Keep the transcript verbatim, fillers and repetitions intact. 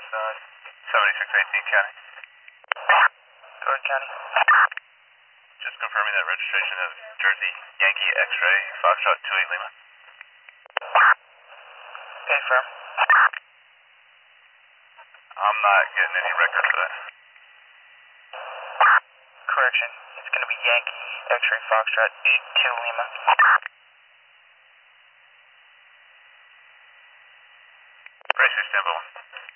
uh, seventy-six eighteen County. Go ahead, County. Just confirming that registration of Jersey Yankee X-ray Foxtrot two eight Lima. Okay, firm. I'm not getting any record for that. Correction. It's going to be Yankee X-ray Foxtrot eight two Lima. Brace your stand by one.